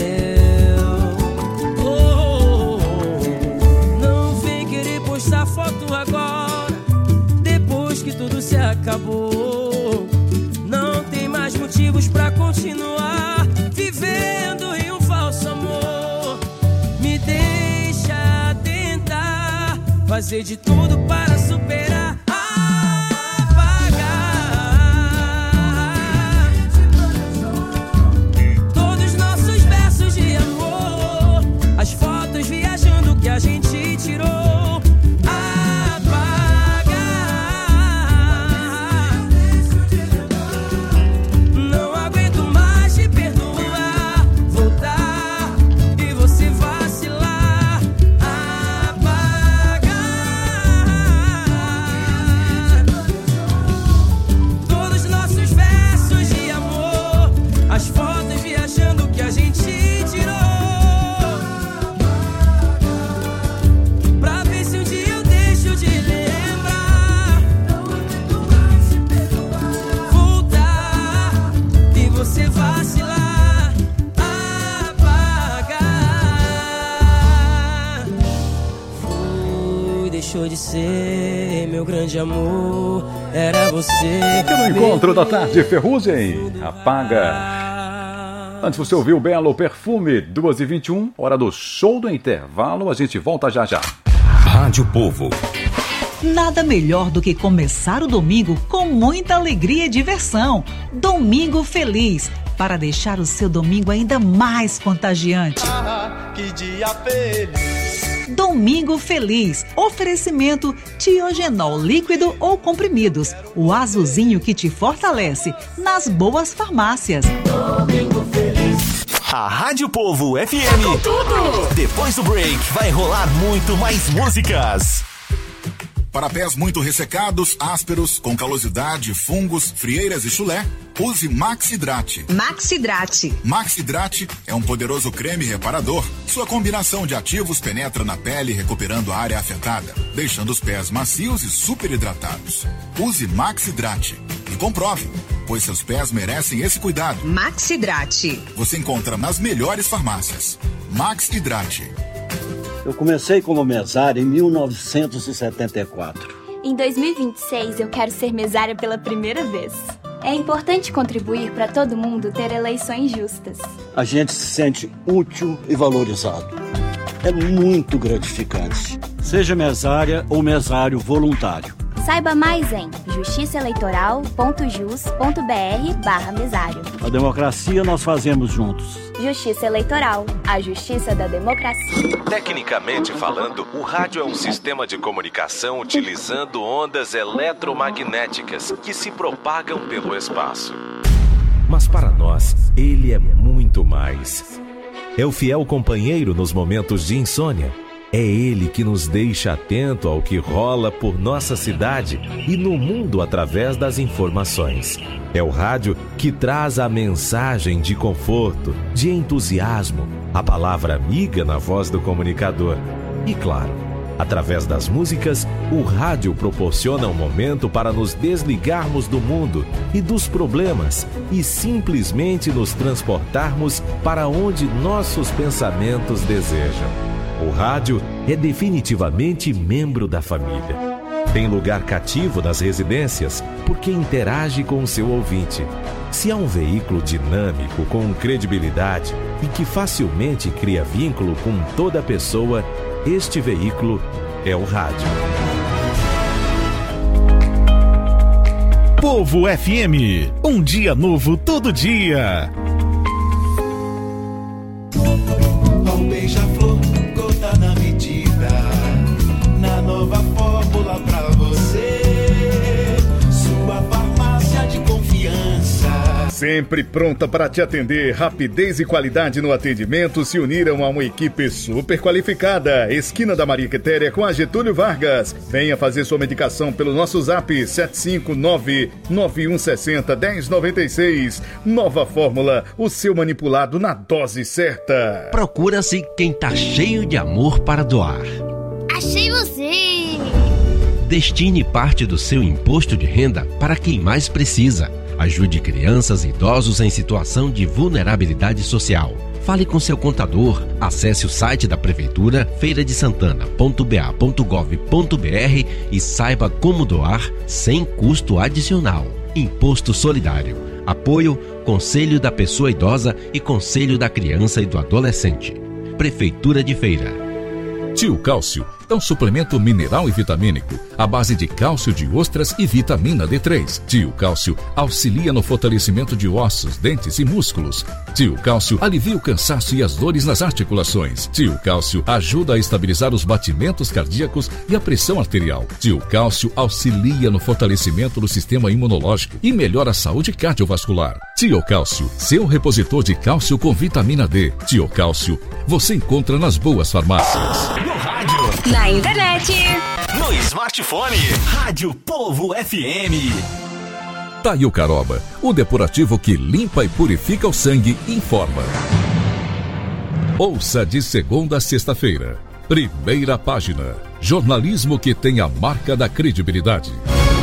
Oh, oh, oh. Não vem querer postar foto agora, depois que tudo se acabou. Não tem mais motivos pra continuar vivendo em um falso amor. Me deixa tentar fazer de tudo para superar, apagar todos os nossos versos de amor, as fotos viajando que a gente tirou, apagar. Não aguento mais te perdoar, voltar e você vacilar, apagar todos os nossos versos de amor, as fotos viajando que a gente tirou, pra ver se um dia eu deixo de lembrar. Voltar e você vacilar, apagar. Foi, deixou de ser meu grande amor, era você. Aqui no Encontro da Tarde, Ferrugem, apaga. Antes você ouviu o Belo Perfume, duas e vinte e um, hora do show do intervalo, a gente volta já já. Rádio Povo. Nada melhor do que começar o domingo com muita alegria e diversão. Domingo Feliz, para deixar o seu domingo ainda mais contagiante. Ah, que dia feliz. Domingo Feliz. Oferecimento Tiogenol líquido ou comprimidos. O azulzinho que te fortalece nas boas farmácias. Domingo Feliz. A Rádio Povo F M. Com tudo. Depois do break vai rolar muito mais músicas. Para pés muito ressecados, ásperos, com calosidade, fungos, frieiras e chulé, use Maxidrate. Maxidrate. Maxidrate é um poderoso creme reparador. Sua combinação de ativos penetra na pele, recuperando a área afetada, deixando os pés macios e super hidratados. Use Maxidrate e comprove, pois seus pés merecem esse cuidado. Maxidrate. Você encontra nas melhores farmácias. Maxidrate. Eu comecei como mesário em mil novecentos e setenta e quatro. Em dois mil e vinte e seis, eu quero ser mesária pela primeira vez. É importante contribuir para todo mundo ter eleições justas. A gente se sente útil e valorizado. É muito gratificante. Seja mesária ou mesário voluntário. Saiba mais em justiçaeleitoral.jus.br barra mesário. A democracia nós fazemos juntos. Justiça Eleitoral, a justiça da democracia. Tecnicamente falando, o rádio é um sistema de comunicação utilizando ondas eletromagnéticas que se propagam pelo espaço. Mas para nós, ele é muito mais. É o fiel companheiro nos momentos de insônia. É ele que nos deixa atento ao que rola por nossa cidade e no mundo através das informações. É o rádio que traz a mensagem de conforto, de entusiasmo, a palavra amiga na voz do comunicador. E claro, através das músicas, o rádio proporciona um momento para nos desligarmos do mundo e dos problemas e simplesmente nos transportarmos para onde nossos pensamentos desejam. O rádio é definitivamente membro da família. Tem lugar cativo nas residências porque interage com o seu ouvinte. Se há um veículo dinâmico, com credibilidade e que facilmente cria vínculo com toda pessoa, este veículo é o rádio. Povo F M, um dia novo todo dia. Um beija-flor, gota na medida, na nova fórmula pra você, sua farmácia de confiança. Sempre pronta para te atender, rapidez e qualidade no atendimento se uniram a uma equipe super qualificada. Esquina da Maria Quitéria com a Getúlio Vargas. Venha fazer sua medicação pelo nosso zap sete cinco nove, nove um seis zero, um zero nove seis. Nova fórmula, o seu manipulado na dose certa. Procura-se quem tá cheio de amor para doar. Achei você! Destine parte do seu imposto de renda para quem mais precisa. Ajude crianças e idosos em situação de vulnerabilidade social. Fale com seu contador, acesse o site da Prefeitura, feira de santana ponto b a ponto gov ponto b r e saiba como doar sem custo adicional. Imposto Solidário. Apoio, Conselho da Pessoa Idosa e Conselho da Criança e do Adolescente. Prefeitura de Feira. Tio Cálcio é um suplemento mineral e vitamínico à base de cálcio de ostras e vitamina D três. Tio Cálcio auxilia no fortalecimento de ossos, dentes e músculos. Tio Cálcio alivia o cansaço e as dores nas articulações. Tio Cálcio ajuda a estabilizar os batimentos cardíacos e a pressão arterial. Tio Cálcio auxilia no fortalecimento do sistema imunológico e melhora a saúde cardiovascular. Tio Cálcio, seu repositor de cálcio com vitamina D. Tio Cálcio, você encontra nas boas farmácias. No rádio, na internet, no smartphone. Rádio Povo F M. Taio Caroba, o depurativo que limpa e purifica o sangue, informa. Ouça de segunda a sexta-feira. Primeira página. Jornalismo que tem a marca da credibilidade.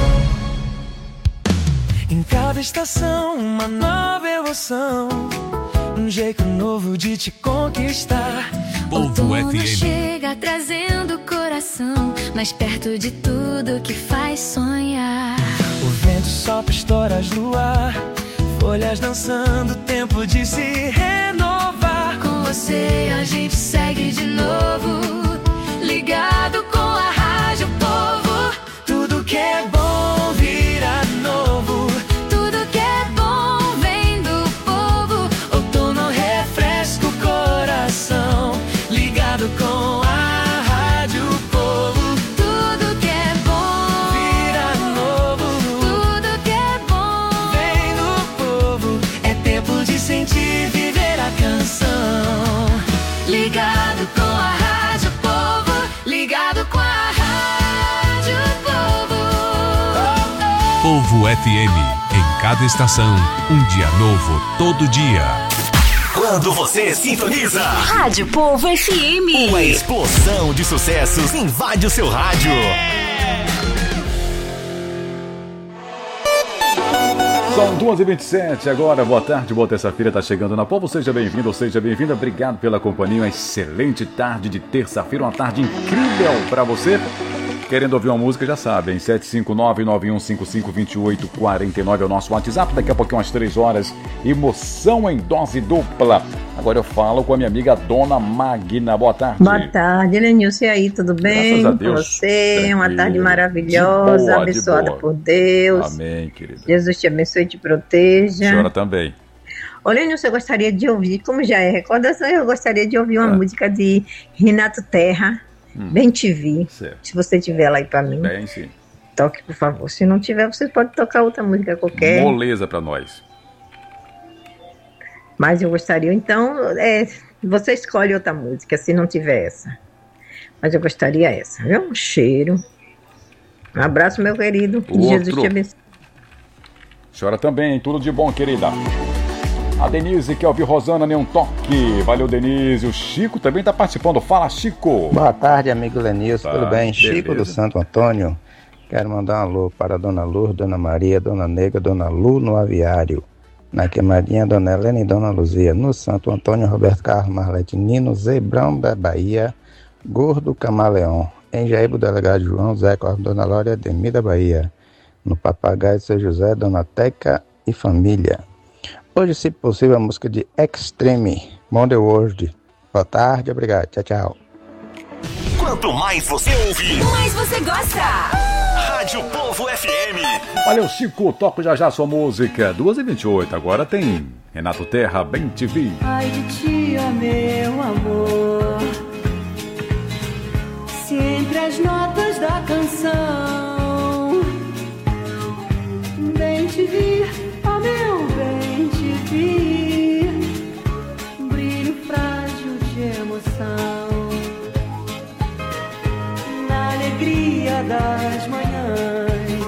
Em cada estação, uma nova emoção, um jeito novo de te conquistar. Povo F M chega trazendo o coração mais perto de tudo que faz sonhar. O vento sopra histórias no ar, folhas dançando, tempo de se renovar. Com você a gente segue de novo, ligado com a Rádio Povo. Tudo que é bom vira novo. Tudo que é bom vem do povo. Outono refresca o coração, ligado com a Rádio Povo. Tudo que é bom vira novo. Tudo que é bom vem do povo. É tempo de sentir, viver a canção. Ligado com a Rádio Povo. Ligado com a Rádio Povo. Povo F M. Em cada estação, um dia novo todo dia. Quando você sintoniza Rádio Povo F M, uma explosão de sucessos invade o seu rádio. São duas e vinte e sete agora, boa tarde, boa terça-feira, tá chegando na Povo, seja bem-vindo, seja bem-vinda, obrigado pela companhia, uma excelente tarde de terça-feira, uma tarde incrível pra você. Querendo ouvir uma música, já sabem. sete cinco nove, nove um cinco cinco, dois oito quatro nove é o nosso WhatsApp. Daqui a pouquinho, às três horas. Emoção em dose dupla. Agora eu falo com a minha amiga Dona Magna. Boa tarde. Boa tarde, Lenilce. E aí, tudo bem? Graças a Deus. Com você? Tranquilo. Uma tarde maravilhosa, De boa, abençoada de boa. por Deus. Amém, querida. Jesus te abençoe e te proteja. A senhora também. Olha, Lenilce, eu gostaria de ouvir, como já é recordação, eu gostaria de ouvir uma Ah. música de Renato Terra, Hum. Bem Te Vi. Certo. Se você tiver lá aí pra mim, Bem, sim. toque, por favor. Se não tiver, você pode tocar outra música qualquer. Moleza pra nós. Mas eu gostaria, então, é, você escolhe outra música, se não tiver essa. Mas eu gostaria essa, viu? Um cheiro. Um abraço, meu querido. Que Outro. Jesus te abençoe. A senhora também, tudo de bom, querida. A Denise quer ouvir Rosana, nem um toque. Valeu, Denise. O Chico também tá participando. Fala, Chico. Boa tarde, amigo Lenilson. Tá, Tudo bem? Chico beleza. do Santo Antônio. Quero mandar um alô para Dona Lourdes, Dona Maria, Dona Nega, Dona Lu no aviário. Na Queimadinha, Dona Helena e Dona Luzia. No Santo Antônio, Roberto Carlos, Marlete Nino, Zebrão da Bahia, Gordo Camaleão. Em Jaíbo, Delegado João, Zé Corpo, Dona Lória, Demi da Bahia. No Papagaio, Seu José, Dona Teca e família. Hoje, se possível, a música de Extreme, Monde World. Boa tarde, obrigado. Tchau, tchau. Quanto mais você ouve, mais você gosta. Rádio Povo F M. Valeu, Chico. Toco já já sua música. duas e vinte e oito. Agora tem Renato Terra, Bem Te Vi. Ai de ti, ó meu amor, se entre as notas da canção, bem te vi, ó meu bem te vi, brilho frágil de emoção, na alegria das manhãs,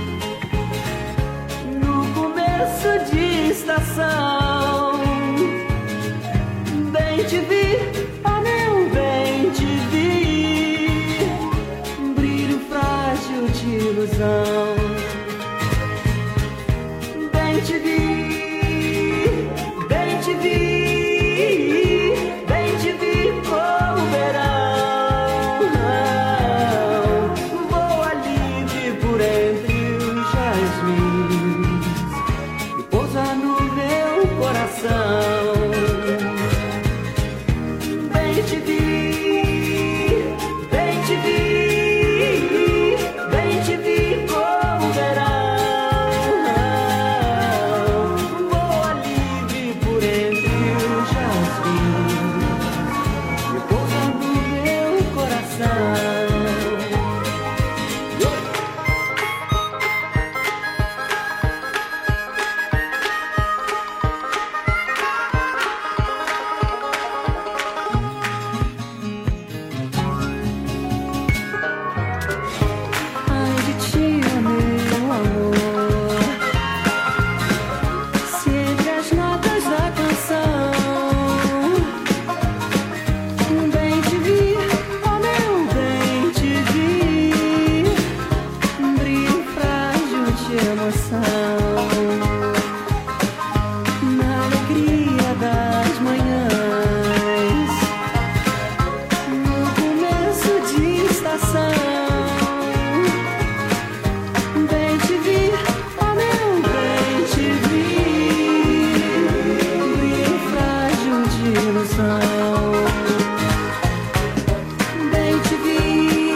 no começo de estação, bem te vi, ó meu bem te vi, brilho frágil de ilusão, bem te vi, bem te vi, bem te vi como o verão, voa livre por entre os jasmins e pousa no meu coração. Bem te vi, bem te vi, bem te vi como o verão, voa livre por entre os jasmins e pousa no meu coração. Ai de ti, ó meu amor, se entre as notas da canção, bem te vi, ó meu bem te vi, brilho frágil de emoção, na alegria das manhãs, no começo de estação.